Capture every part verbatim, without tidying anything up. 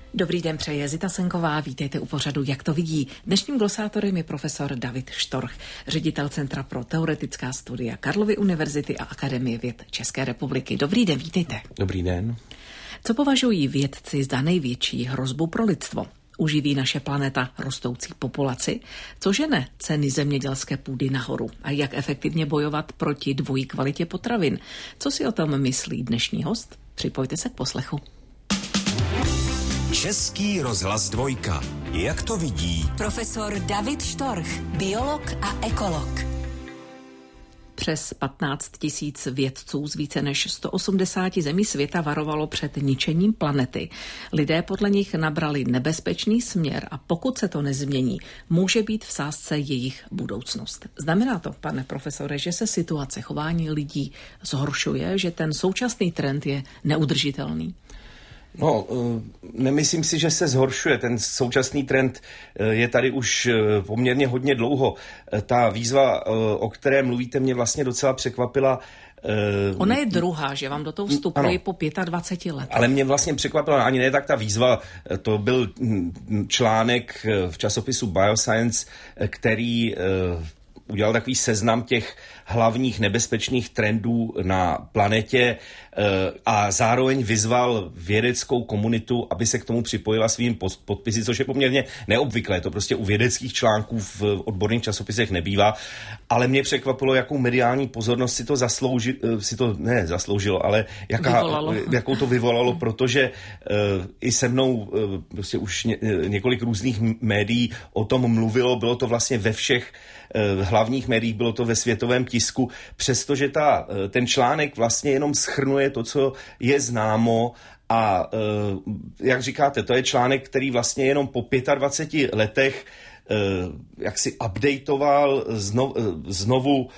Dobrý den, přeje Zita Senková, vítejte u pořadu Jak to vidí. Dnešním glosátorem je profesor David Štorch, ředitel Centra pro teoretická studia Karlovy univerzity a Akademie věd České republiky. Dobrý den, vítejte. Dobrý den. Co považují vědci za největší hrozbu pro lidstvo? Uživí naše planeta rostoucí populaci? Co žene ceny zemědělské půdy nahoru? A jak efektivně bojovat proti dvojí kvalitě potravin? Co si o tom myslí dnešní host? Připojte se k poslechu. Český rozhlas dvojka. Jak to vidí profesor David Štorch, biolog a ekolog. Přes patnáct tisíc vědců z více než sto osmdesáti zemí světa varovalo před ničením planety. Lidé podle nich nabrali nebezpečný směr a pokud se to nezmění, může být v sázce jejich budoucnost. Znamená to, pane profesore, že se situace chování lidí zhoršuje, že ten současný trend je neudržitelný? No, nemyslím si, že se zhoršuje. Ten současný trend je tady už poměrně hodně dlouho. Ta výzva, o které mluvíte, mě vlastně docela překvapila. Ona je druhá, že vám do toho vstupuji po dvaceti pěti letech. Ale mě vlastně překvapila ani ne tak ta výzva, to byl článek v časopisu Bioscience, který udělal takový seznam těch hlavních nebezpečných trendů na planetě a zároveň vyzval vědeckou komunitu, aby se k tomu připojila svým podpisy, což je poměrně neobvyklé. To prostě u vědeckých článků v odborných časopisech nebývá. Ale mě překvapilo, jakou mediální pozornost si to zasloužilo, si to ne zasloužilo, ale jaká, jakou to vyvolalo, protože i se mnou prostě už ně, několik různých médií o tom mluvilo. Bylo to vlastně ve všech hlavních médiích, bylo to ve světovém tisku, přestože ta, ten článek vlastně jenom shrnuje to, co je známo a jak říkáte, to je článek, který vlastně jenom po dvaceti pěti letech jak si updateoval, znovu, znovu,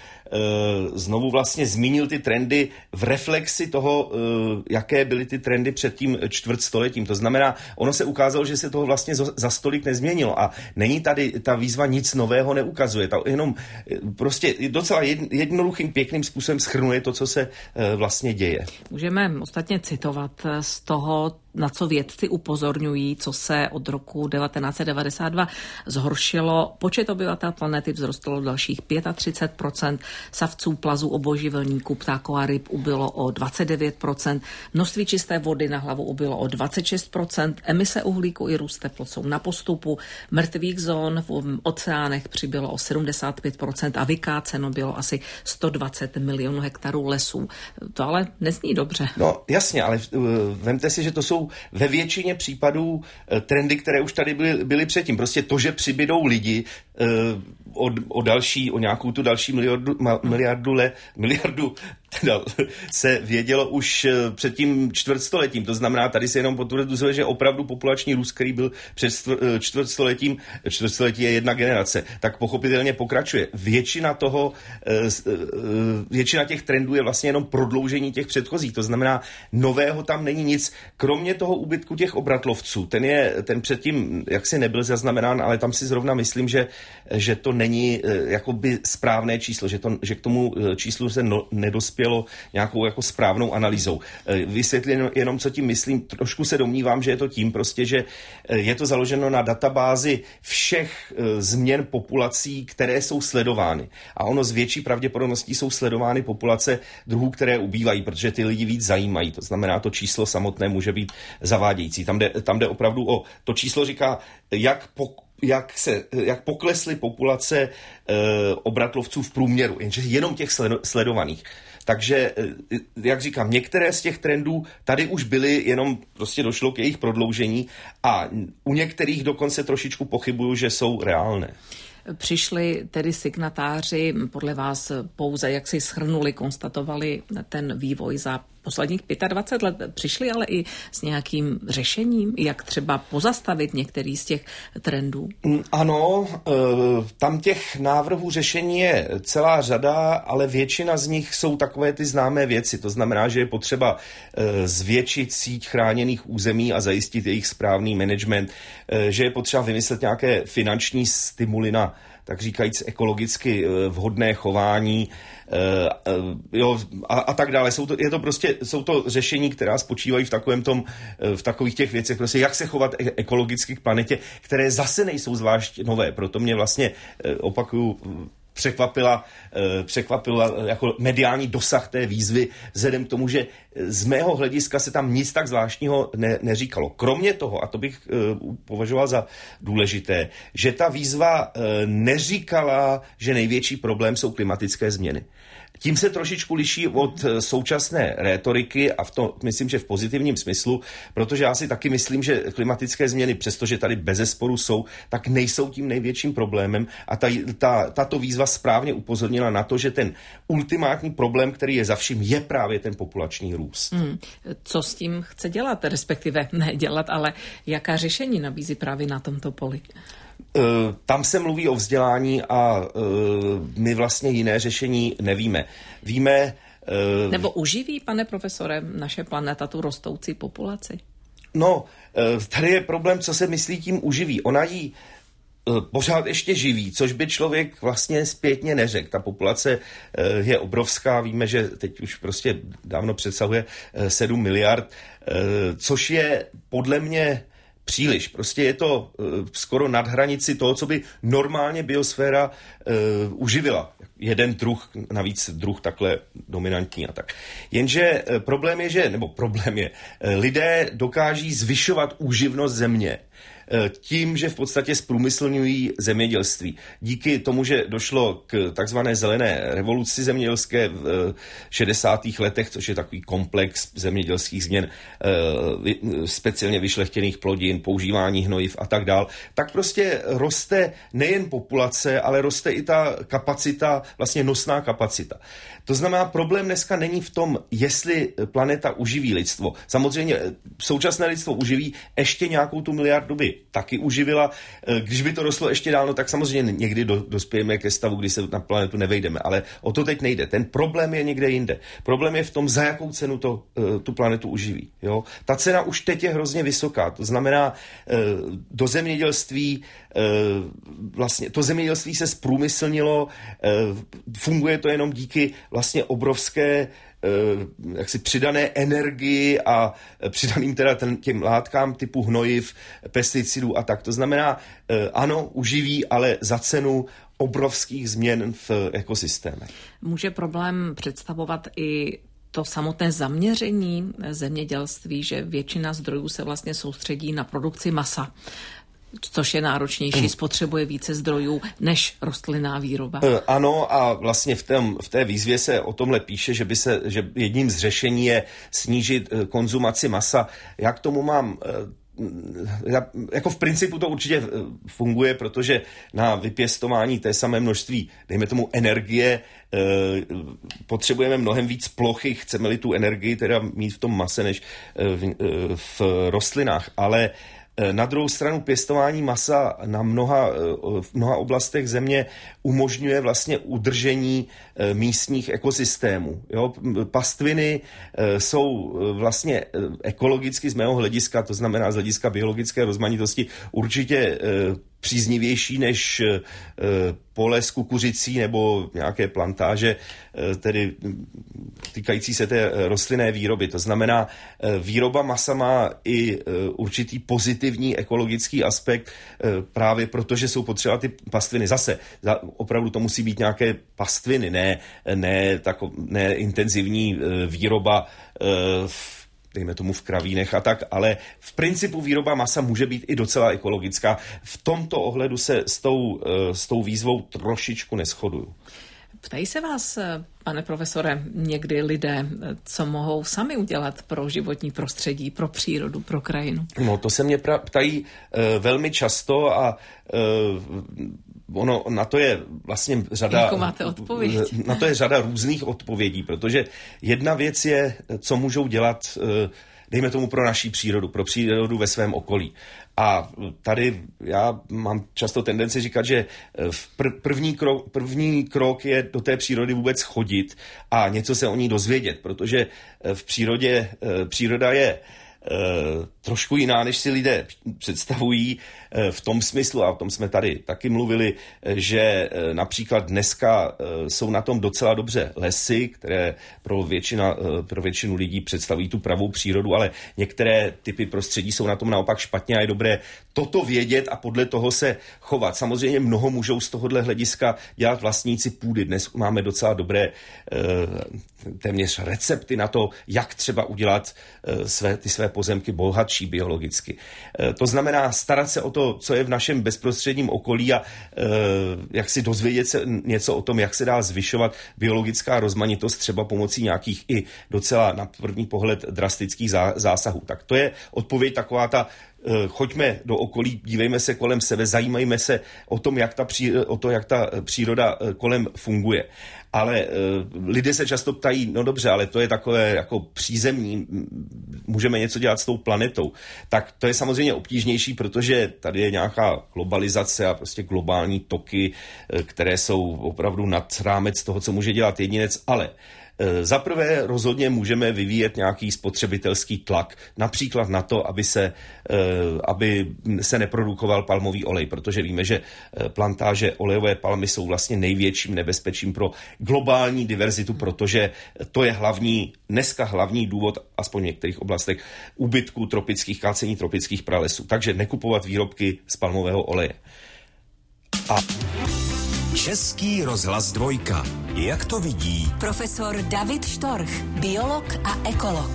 znovu vlastně zmínil ty trendy v reflexi toho, jaké byly ty trendy před tím čtvrtstoletím. To znamená, ono se ukázalo, že se toho vlastně za stolik nezměnilo a není tady ta výzva nic nového neukazuje. Ta jenom prostě docela jednoduchým, pěkným způsobem shrnuje to, co se vlastně děje. Můžeme ostatně citovat z toho, na co vědci upozorňují, co se od roku devatenáct set devadesát dva zhoršilo. Počet obyvatel planety vzrostl o dalších třicet pět procent, savců, plazů, obojživelníků, ptáků a ryb ubylo o dvacet devět procent, množství čisté vody na hlavu ubylo o dvacet šest procent, emise uhlíku i růst teplot jsou na postupu, mrtvých zón v oceánech přibylo o sedmdesát pět procent a vykáceno bylo asi sto dvacet milionů hektarů lesů. To ale nezní dobře. No jasně, ale vemte si, že to jsou ve většině případů trendy, které už tady byly, byly předtím. Prostě to, že přibydou lidi o, o další, o nějakou tu další miliardu, miliardu, le, miliardu teda, se vědělo už před tím čtvrtstoletím. To znamená, tady se jenom potvrzuje, že opravdu populační růst, který byl před čtvrtstoletím, čtvrtstoletí je jedna generace, tak pochopitelně pokračuje. Většina toho, většina těch trendů je vlastně jenom prodloužení těch předchozích. To znamená, nového tam není nic, kromě toho úbytku těch obratlovců. Ten je, ten předtím jaksi nebyl zaznamenán, ale tam si zrovna myslím, že, že to není jakoby správné číslo, že, to, že k tomu číslu se no, nedospělo nějakou jako správnou analýzou. Vysvětlím jenom, co tím myslím. Trošku se domnívám, že je to tím prostě, že je to založeno na databázi všech změn populací, které jsou sledovány. A ono z větší pravděpodobností jsou sledovány populace druhů, které ubývají, protože ty lidi víc zajímají. To znamená, to číslo samotné může být zavádějící. Tam jde, tam jde opravdu o... To číslo říká, jak po, jak, se, jak poklesly populace e, obratlovců v průměru, jenže jenom těch sledovaných. Takže, jak říkám, některé z těch trendů tady už byly, jenom prostě došlo k jejich prodloužení a u některých dokonce trošičku pochybuju, že jsou reálné. Přišli tedy signatáři, podle vás pouze, jak si shrnuli, konstatovali ten vývoj za posledních dvacet pět let, přišli ale i s nějakým řešením, jak třeba pozastavit některý z těch trendů? Ano, tam těch návrhů řešení je celá řada, ale většina z nich jsou takové ty známé věci. To znamená, že je potřeba zvětšit síť chráněných území a zajistit jejich správný management, že je potřeba vymyslet nějaké finanční stimuly na tak říkajíc ekologicky vhodné chování, jo, a, a tak dále. Jsou to, je to prostě, jsou to řešení, která spočívají v takovém tom, v takových těch věcech, prostě jak se chovat ekologicky k planetě, které zase nejsou zvlášť nové. Proto mě vlastně, opakuju, překvapila, překvapila jako mediální dosah té výzvy, vzhledem k tomu, že z mého hlediska se tam nic tak zvláštního ne, neříkalo. Kromě toho, a to bych uh, považoval za důležité, že ta výzva uh, neříkala, že největší problém jsou klimatické změny. Tím se trošičku liší od současné rétoriky a v to myslím, že v pozitivním smyslu, protože já si taky myslím, že klimatické změny, přestože tady bezesporu jsou, tak nejsou tím největším problémem a ta, ta, tato výzva správně upozornila na to, že ten ultimátní problém, který je za vším, je právě ten populační růst. Hmm. Co s tím chce dělat, respektive ne dělat, ale jaká řešení nabízí právě na tomto poli? Tam se mluví o vzdělání a my vlastně jiné řešení nevíme. Víme... Nebo uživí, pane profesore, naše planeta tu rostoucí populaci? No, tady je problém, co se myslí tím uživí. Ona jí pořád ještě živí, což by člověk vlastně zpětně neřekl. Ta populace je obrovská, víme, že teď už prostě dávno přesahuje sedm miliard, což je podle mě příliš. Prostě je to uh, skoro nad hranici toho, co by normálně biosféra uh, uživila. Jeden druh, navíc druh takhle dominantní a tak. Jenže uh, problém je, že, nebo problém je, uh, lidé dokáží zvyšovat úživnost země tím, že v podstatě zprůmyslňují zemědělství. Díky tomu, že došlo k takzvané zelené revoluci zemědělské v šedesátých letech, což je takový komplex zemědělských změn, speciálně vyšlechtěných plodin, používání hnojiv a tak dál, tak prostě roste nejen populace, ale roste i ta kapacita, vlastně nosná kapacita. To znamená, problém dneska není v tom, jestli planeta uživí lidstvo. Samozřejmě současné lidstvo uživí, ještě nějakou tu miliardu by taky uživila. Když by to rostlo ještě dál, no, tak samozřejmě někdy do, dospějeme ke stavu, kdy se na planetu nevejdeme, ale o to teď nejde. Ten problém je někde jinde. Problém je v tom, za jakou cenu to, tu planetu uživí. Jo? Ta cena už teď je hrozně vysoká. To znamená, do zemědělství vlastně, to zemědělství se zprůmyslnilo, funguje to jenom díky vlastně obrovské jaksi přidané energii a přidaným teda těm látkám typu hnojiv, pesticidů a tak. To znamená, ano, uživí, ale za cenu obrovských změn v ekosystémech. Může problém představovat i to samotné zaměření zemědělství, že většina zdrojů se vlastně soustředí na produkci masa, což je náročnější, spotřebuje více zdrojů než rostlinná výroba. Ano, a vlastně v, tém, v té výzvě se o tomhle píše, že, by se, že jedním z řešení je snížit konzumaci masa. Já k tomu mám... Já, jako v principu to určitě funguje, protože na vypěstování té samé množství, dejme tomu energie, eh, potřebujeme mnohem víc plochy, chceme-li tu energii teda mít v tom mase než eh, v, eh, v rostlinách, ale na druhou stranu pěstování masa na mnoha, v mnoha oblastech země umožňuje vlastně udržení místních ekosystémů. Jo? Pastviny jsou vlastně ekologicky z mého hlediska, to znamená z hlediska biologické rozmanitosti, určitě příznivější než pole s kukuřicí nebo nějaké plantáže, tedy týkající se té rostlinné výroby. To znamená, výroba masa má i určitý pozitivní ekologický aspekt, právě protože jsou potřeba ty pastviny. Zase, opravdu to musí být nějaké pastviny, ne, ne, tako, ne intenzivní výroba v dejme tomu v kravínech a tak, ale v principu výroba masa může být i docela ekologická. V tomto ohledu se s tou, s tou výzvou trošičku neshoduju. Ptají se vás, pane profesore, někdy lidé, co mohou sami udělat pro životní prostředí, pro přírodu, pro krajinu? No, to se mě pra- ptají uh, velmi často a uh, ono, na to je vlastně řada... Jako máte odpověď? Na to je řada různých odpovědí, protože jedna věc je, co můžou dělat, uh, dejme tomu pro naší přírodu, pro přírodu ve svém okolí. A tady já mám často tendenci říkat, že první krok, první krok je do té přírody vůbec chodit a něco se o ní dozvědět, protože v přírodě, příroda je trošku jiná, než si lidé představují v tom smyslu, a o tom jsme tady taky mluvili, že například dneska jsou na tom docela dobře lesy, které pro, většina, pro většinu lidí představují tu pravou přírodu, ale některé typy prostředí jsou na tom naopak špatně a je dobré toto vědět a podle toho se chovat. Samozřejmě mnoho můžou z tohohle hlediska dělat vlastníci půdy. Dnes máme docela dobré téměř recepty na to, jak třeba udělat své, ty své pozemky bohatší biologicky. To znamená starat se o to, co je v našem bezprostředním okolí a jak si dozvědět se něco o tom, jak se dá zvyšovat biologická rozmanitost třeba pomocí nějakých i docela na první pohled drastických zásahů. Tak to je odpověď taková ta: choďme do okolí, dívejme se kolem sebe, zajímajme se o tom, jak ta, pří, o to, jak ta příroda kolem funguje. Ale uh, lidé se často ptají, no dobře, ale to je takové jako přízemní, můžeme něco dělat s tou planetou. Tak to je samozřejmě obtížnější, protože tady je nějaká globalizace a prostě globální toky, které jsou opravdu nad rámec toho, co může dělat jedinec, ale za prvé rozhodně můžeme vyvíjet nějaký spotřebitelský tlak, například na to, aby se, aby se neprodukoval palmový olej, protože víme, že plantáže olejové palmy jsou vlastně největším nebezpečím pro globální diverzitu, protože to je hlavní, dneska hlavní důvod, aspoň v některých oblastech, úbytku tropických, kácení tropických pralesů. Takže nekupovat výrobky z palmového oleje. A Český rozhlas dvojka. Jak to vidí profesor David Štorch, biolog a ekolog.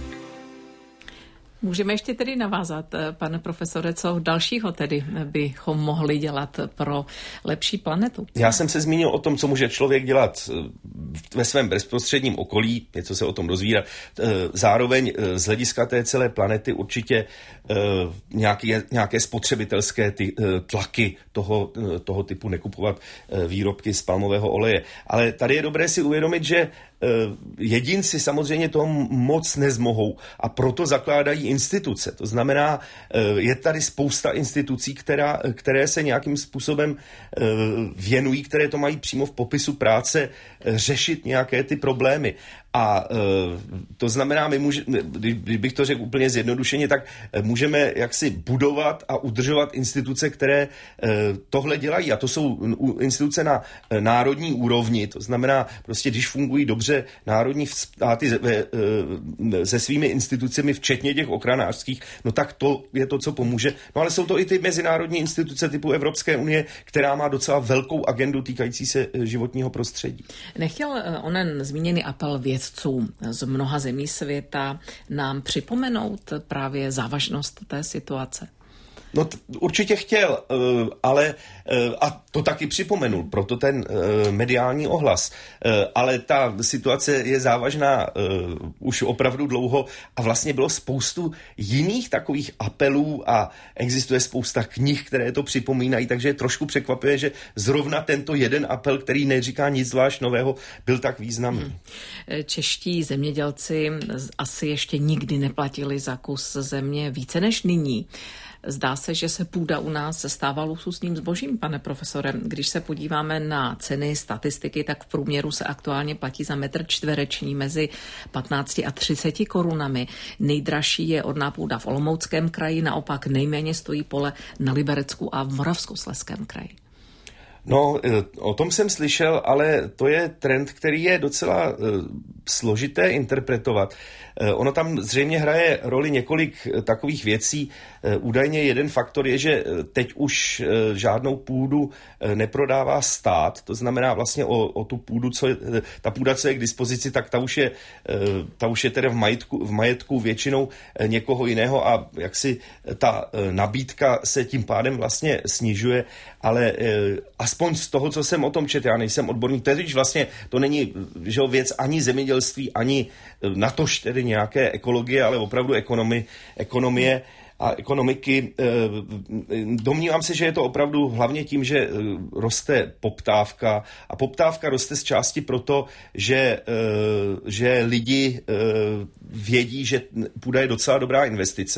Můžeme ještě tedy navázat, pane profesore, co dalšího tedy bychom mohli dělat pro lepší planetu? Já jsem se zmínil o tom, co může člověk dělat ve svém bezprostředním okolí, něco se o tom dozvídat. Zároveň z hlediska té celé planety určitě nějaké, nějaké spotřebitelské ty, tlaky toho, toho typu nekupovat výrobky z palmového oleje. Ale tady je dobré si uvědomit, že jedinci samozřejmě toho moc nezmohou a proto zakládají instituce. To znamená, je tady spousta institucí, která, které se nějakým způsobem věnují, které to mají přímo v popisu práce řešit nějaké ty problémy. A to znamená, my může, kdybych to řekl úplně zjednodušeně, tak můžeme jaksi budovat a udržovat instituce, které tohle dělají. A to jsou instituce na národní úrovni. To znamená, prostě když fungují dobře národní státy se svými institucemi, včetně těch ochranářských, no tak to je to, co pomůže. No ale jsou to i ty mezinárodní instituce typu Evropské unie, která má docela velkou agendu týkající se životního prostředí. Nechtěl onen zmíněný apel vědců z mnoha zemí světa nám připomenout právě závažnost té situace? No t- určitě chtěl, uh, ale uh, a to taky připomenul, proto ten uh, mediální ohlas. Uh, ale ta situace je závažná uh, už opravdu dlouho a vlastně bylo spoustu jiných takových apelů a existuje spousta knih, které to připomínají, takže je trošku překvapuje, že zrovna tento jeden apel, který neříká nic zvlášť nového, byl tak významný. Hmm. Čeští zemědělci asi ještě nikdy neplatili za kus země více než nyní. Zdá se, že se půda u nás stává luxusním zbožím, pane profesore. Když se podíváme na ceny, statistiky, tak v průměru se aktuálně platí za metr čtvereční mezi patnáct a třicet korunami. Nejdražší je orná půda v Olomouckém kraji, naopak nejméně stojí pole na Liberecku a v Moravskoslezském kraji. No, o tom jsem slyšel, ale to je trend, který je docela uh, složité interpretovat. Uh, ono tam zřejmě hraje roli několik uh, takových věcí. Uh, údajně jeden faktor je, že uh, teď už uh, žádnou půdu uh, neprodává stát, to znamená vlastně o, o tu půdu, co je, uh, ta půda, co je k dispozici, tak ta už je, uh, ta už je tedy v majetku, v majetku většinou uh, někoho jiného a jaksi ta uh, nabídka se tím pádem vlastně snižuje, ale uh, aspoň z toho, co jsem o tom četl, já nejsem odborník, tedy vlastně to není že věc ani zemědělství, ani natož tedy nějaké ekologie, ale opravdu ekonomi, ekonomie a ekonomiky. Domnívám se, že je to opravdu hlavně tím, že roste poptávka a poptávka roste z části proto, že, že lidi vědí, že půda je docela dobrá investice.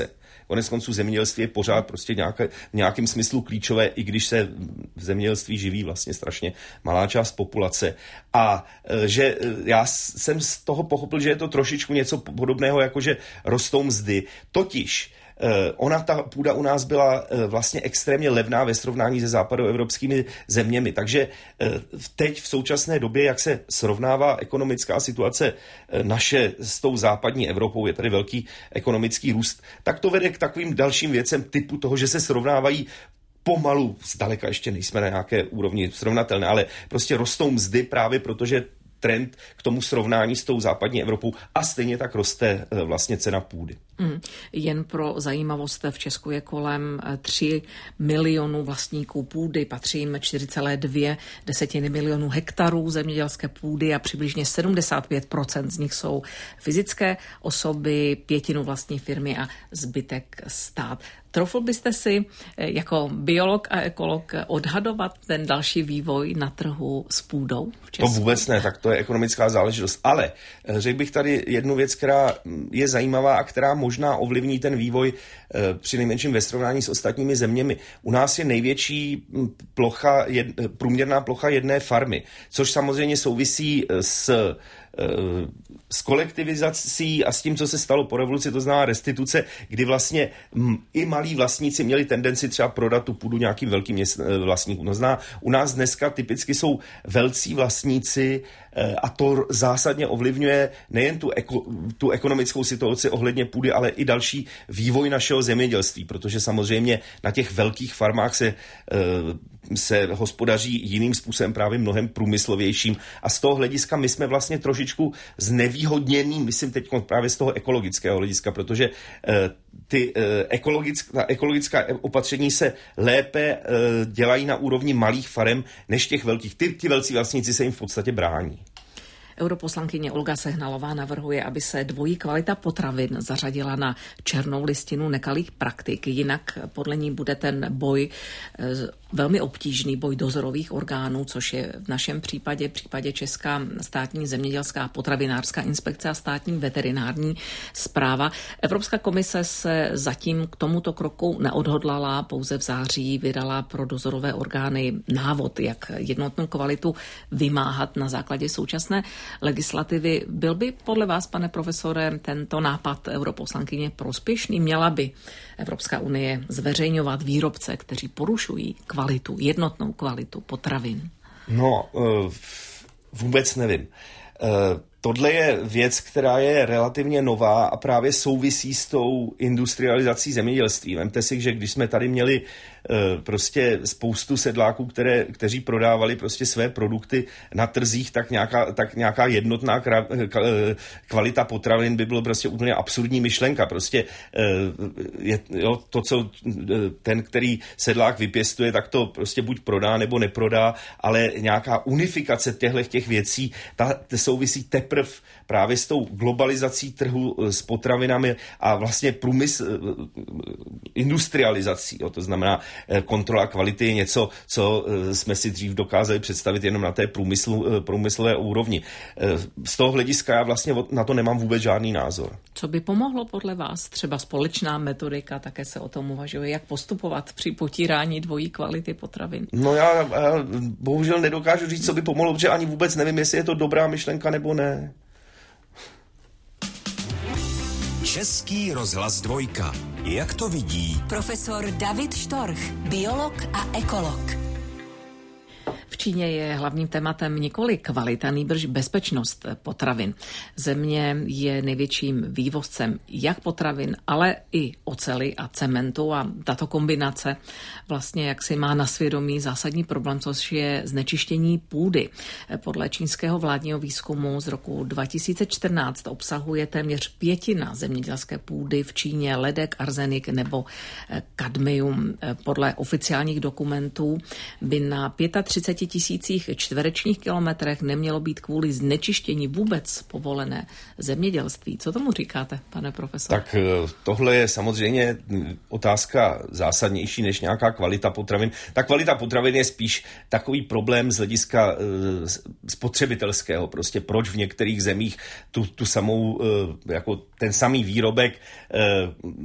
Konec konců zemědělství je pořád prostě nějaké, v nějakém smyslu klíčové, i když se v zemědělství živí vlastně strašně malá část populace. A že já jsem z toho pochopil, že je to trošičku něco podobného, jako že rostou mzdy. Totiž ona, ta půda u nás byla vlastně extrémně levná ve srovnání se západoevropskými zeměmi. Takže teď v současné době, jak se srovnává ekonomická situace naše s tou západní Evropou, je tady velký ekonomický růst, tak to vede k takovým dalším věcem typu toho, že se srovnávají pomalu, zdaleka ještě nejsme na nějaké úrovni srovnatelné, ale prostě rostou mzdy právě protože trend k tomu srovnání s tou západní Evropou a stejně tak roste vlastně cena půdy. Mm. Jen pro zajímavost, v Česku je kolem tři milionů vlastníků půdy, patří jim čtyři celé dvě desetiny milionů hektarů zemědělské půdy a přibližně sedmdesát pět procent z nich jsou fyzické osoby, pětinu vlastní firmy a zbytek stát. Troufl byste si jako biolog a ekolog odhadovat ten další vývoj na trhu s půdou v Česku? To vůbec ne, tak to je ekonomická záležitost. Ale řekl bych tady jednu věc, která je zajímavá a která možná ovlivní ten vývoj při nejmenším ve srovnání s ostatními zeměmi. U nás je největší plocha, jed, průměrná plocha jedné farmy, což samozřejmě souvisí s s kolektivizací a s tím, co se stalo po revoluci, to znamená restituce, kdy vlastně i malí vlastníci měli tendenci třeba prodat tu půdu nějakým velkým vlastníkům. To znamená, u nás dneska typicky jsou velcí vlastníci a to zásadně ovlivňuje nejen tu, eko, tu ekonomickou situaci ohledně půdy, ale i další vývoj našeho zemědělství, protože samozřejmě na těch velkých farmách se, se hospodaří jiným způsobem, právě mnohem průmyslovějším a z toho hlediska my jsme vlastně trošičku znevýhodnění, myslím teď právě z toho ekologického hlediska, protože ty ekologická, ekologická opatření se lépe dělají na úrovni malých farem než těch velkých. Ty, ty velcí vlastníci se jim v podstatě brání. Europoslankyně Olga Sehnalová navrhuje, aby se dvojí kvalita potravin zařadila na černou listinu nekalých praktik, jinak podle ní bude ten boj velmi obtížný, boj dozorových orgánů, což je v našem případě, v případě Česká státní zemědělská potravinářská inspekce a státní veterinární správa. Evropská komise se zatím k tomuto kroku neodhodlala, pouze v září vydala pro dozorové orgány návod, jak jednotnou kvalitu vymáhat na základě současné legislativy. Byl by podle vás, pane profesore, tento nápad europoslankyně prospěšný? Měla by Evropská unie zveřejňovat výrobce, kteří porušují kvalitu, jednotnou kvalitu potravin? No, vůbec nevím. Tohle je věc, která je relativně nová a právě souvisí s tou industrializací zemědělství. Vemte si, že když jsme tady měli prostě spoustu sedláků, které, kteří prodávali prostě své produkty na trzích, tak nějaká, tak nějaká jednotná kvalita potravin by bylo prostě úplně absurdní myšlenka. Prostě je, jo, to, co ten, který sedlák vypěstuje, tak to prostě buď prodá nebo neprodá, ale nějaká unifikace těchto těch věcí, ta, ta souvisí teprve právě s tou globalizací trhu s potravinami a vlastně průmysl, industrializací. Jo, to znamená, kontrola kvality je něco, co jsme si dřív dokázali představit jenom na té průmyslu, průmyslové úrovni. Z toho hlediska já vlastně na to nemám vůbec žádný názor. Co by pomohlo podle vás? Třeba společná metodika, také se o tom uvažuje, jak postupovat při potírání dvojí kvality potravin? No já, já bohužel nedokážu říct, co by pomohlo, protože ani vůbec nevím, jestli je to dobrá myšlenka nebo ne. Český rozhlas dvojka. Jak to vidí profesor David Štorch, biolog a ekolog. V Číně je hlavním tématem nikoli kvalita, nýbrž bezpečnost potravin. Země je největším vývozcem jak potravin, ale i oceli a cementu a tato kombinace vlastně jaksi má na svědomí zásadní problém, což je znečištění půdy. Podle čínského vládního výzkumu z roku dva tisíce čtrnáct obsahuje téměř pětina zemědělské půdy v Číně ledek, arzenik nebo kadmium. Podle oficiálních dokumentů by na třicet pět tisících čtverečních kilometrech nemělo být kvůli znečištění vůbec povolené zemědělství. Co tomu říkáte, pane profesor? Tak tohle je samozřejmě otázka zásadnější než nějaká kvalita potravin. Ta kvalita potravin je spíš takový problém z hlediska spotřebitelského. Prostě proč v některých zemích tu, tu samou, jako ten samý výrobek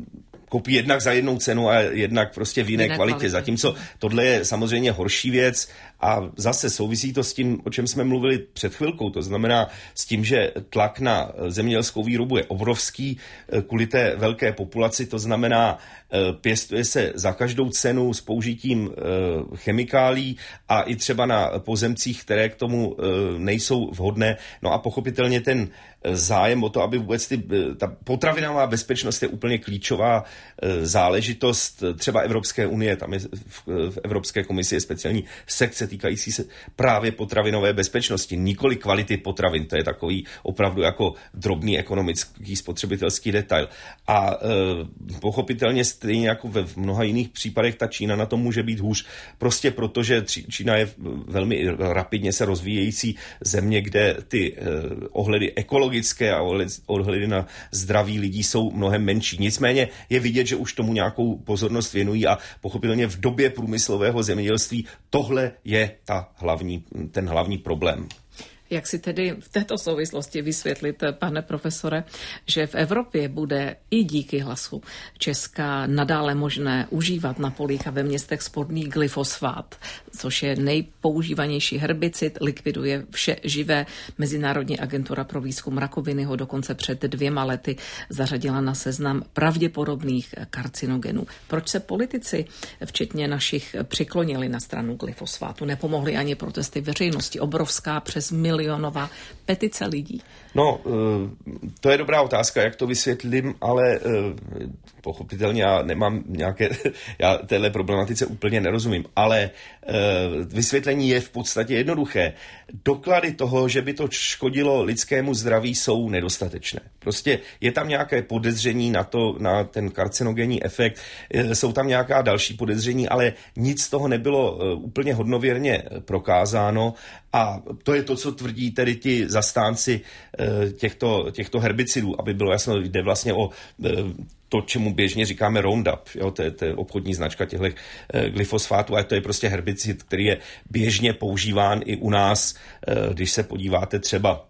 koupí jednak za jednou cenu a jednak prostě v jiné jiné kvalitě. kvalitě. Zatímco tohle je samozřejmě horší věc a zase souvisí to s tím, o čem jsme mluvili před chvilkou. To znamená s tím, že tlak na zemědělskou výrobu je obrovský kvůli té velké populaci. To znamená, pěstuje se za každou cenu s použitím chemikálí a i třeba na pozemcích, které k tomu nejsou vhodné. No a pochopitelně ten zájem o to, aby vůbec ty, ta potravinová bezpečnost je úplně klíčová záležitost třeba Evropské unie. Tam je v, v Evropské komisi je speciální sekce týkající se právě potravinové bezpečnosti, nikoli kvality potravin. To je takový opravdu jako drobný ekonomický spotřebitelský detail. A e, pochopitelně stejně jako ve v mnoha jiných případech ta Čína na tom může být hůř. Prostě protože Čína je velmi rapidně se rozvíjející země, kde ty e, ohledy ekologické a ohledy na zdraví lidí jsou mnohem menší. Nicméně je vidět, že už tomu nějakou pozornost věnují a pochopitelně v době průmyslového zemědělství tohle je ta hlavní, ten hlavní problém. Jak si tedy v této souvislosti vysvětlit, pane profesore, že v Evropě bude i díky Hlasu Česka nadále možné užívat na polích a ve městech spodný glyfosfát, což je nejpoužívanější herbicid, likviduje vše živé. Mezinárodní agentura pro výzkum rakoviny ho dokonce před dvěma lety zařadila na seznam pravděpodobných karcinogenů. Proč se politici, včetně našich, přiklonili na stranu glyfosfátu? Nepomohly ani protesty veřejnosti, obrovská přes milion milionová petice lidí. No, to je dobrá otázka, jak to vysvětlím, ale pochopitelně já nemám nějaké, já téhle problematice úplně nerozumím, ale vysvětlení je v podstatě jednoduché. Doklady toho, že by to škodilo lidskému zdraví, jsou nedostatečné. Prostě je tam nějaké podezření na to, na ten karcinogenní efekt, jsou tam nějaká další podezření, ale nic z toho nebylo úplně hodnověrně prokázáno a to je to, co tvrdí tedy ti zastánci těchto, těchto herbicidů, aby bylo jasno, jde vlastně o to, čemu běžně říkáme Roundup, jo, to je, to je obchodní značka těchto e, glyfosfátů a to je prostě herbicid, který je běžně používán i u nás, e, když se podíváte třeba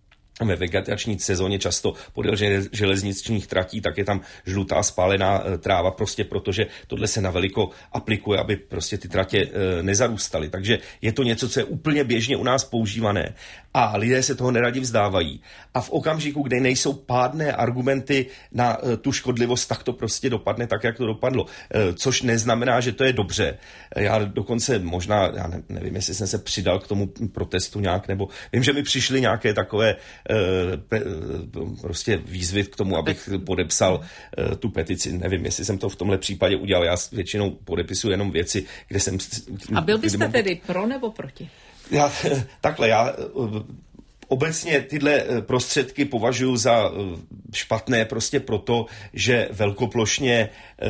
ve vegetační sezóně často podél železničních tratí, tak je tam žlutá spálená tráva, prostě protože tohle se na veliko aplikuje, aby prostě ty tratě e, nezarůstaly. Takže je to něco, co je úplně běžně u nás používané a lidé se toho neradi vzdávají. A v okamžiku, kde nejsou pádné argumenty na e, tu škodlivost, tak to prostě dopadne tak, jak to dopadlo. E, což neznamená, že to je dobře. Já dokonce možná, já ne, nevím, jestli jsem se přidal k tomu protestu nějak, nebo vím, že mi přišly nějaké takové prostě výzvy k tomu, abych podepsal tu petici. Nevím, jestli jsem to v tomhle případě udělal. Já většinou podepisuji jenom věci, kde jsem... A byl byste mám... tedy pro nebo proti? Já, takhle, já obecně tyhle prostředky považuji za špatné prostě proto, že velkoplošně,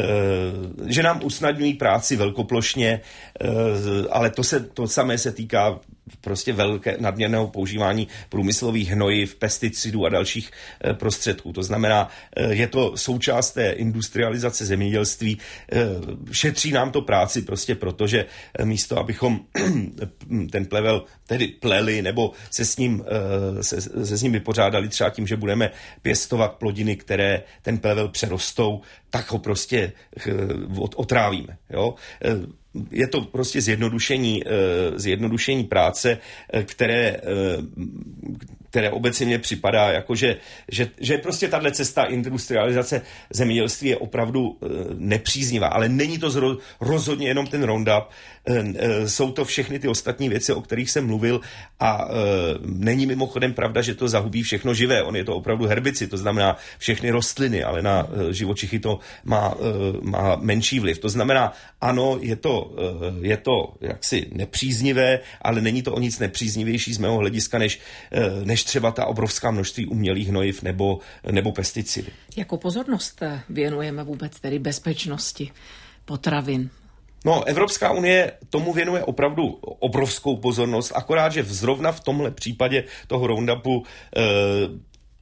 že nám usnadňují práci velkoplošně, ale to, se, to samé se týká prostě velké nadměrného používání průmyslových hnojiv, pesticidů a dalších prostředků. To znamená, je to součást té industrializace zemědělství, šetří nám to práci prostě proto, že místo, abychom ten plevel tedy pleli nebo se s ním, se, se s ním vypořádali třeba tím, že budeme pěstovat plodiny, které ten plevel přerostou, tak ho prostě otrávíme. Jo? Je to prostě zjednodušení, zjednodušení práce, které, které obecně mně připadá, jako že, že, že prostě tahle cesta industrializace zemědělství je opravdu nepříznivá, ale není to zro, rozhodně jenom ten Roundup, jsou to všechny ty ostatní věci, o kterých jsem mluvil a není mimochodem pravda, že to zahubí všechno živé, on je to opravdu herbicid, to znamená všechny rostliny, ale na živočichy to má, má menší vliv. To znamená, ano, je to je to jaksi nepříznivé, ale není to o nic nepříznivější z mého hlediska, než, než třeba ta obrovská množství umělých hnojiv nebo, nebo pesticidy. Jakou pozornost věnujeme vůbec tedy bezpečnosti potravin? No, Evropská unie tomu věnuje opravdu obrovskou pozornost, akorát, že zrovna v tomhle případě toho Roundupu eh,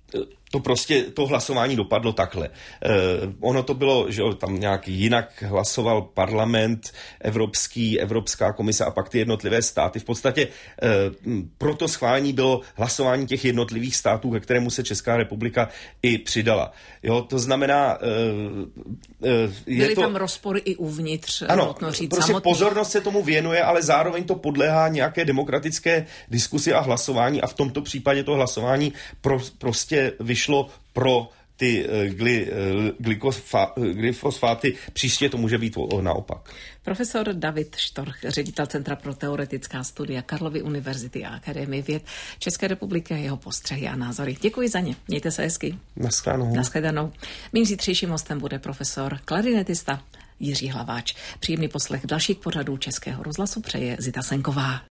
to prostě, to hlasování dopadlo takhle. Eh, ono to bylo, že tam nějak jinak hlasoval parlament, Evropský, Evropská komise a pak ty jednotlivé státy. V podstatě eh, pro to schválení bylo hlasování těch jednotlivých států, ke kterému se Česká republika i přidala. Jo, to znamená... Eh, eh, je Byly to... tam rozpory i uvnitř, ano, říct, prostě samotných. Pozornost se tomu věnuje, ale zároveň to podléhá nějaké demokratické diskusi a hlasování a v tomto případě to hlasování pro, prostě vyšlo pro ty gly, glykosfá, glyfosfáty. Příště to může být naopak. Profesor David Štorch, ředitel Centra pro teoretická studia Karlovy univerzity a Akademie věd České republiky a jeho postřehy a názory. Děkuji za ně. Mějte se hezky. Naschledanou. Naschledanou. Mým zítřejším hostem bude profesor klarinetista Jiří Hlaváč. Příjemný poslech dalších pořadů Českého rozhlasu přeje Zita Senková.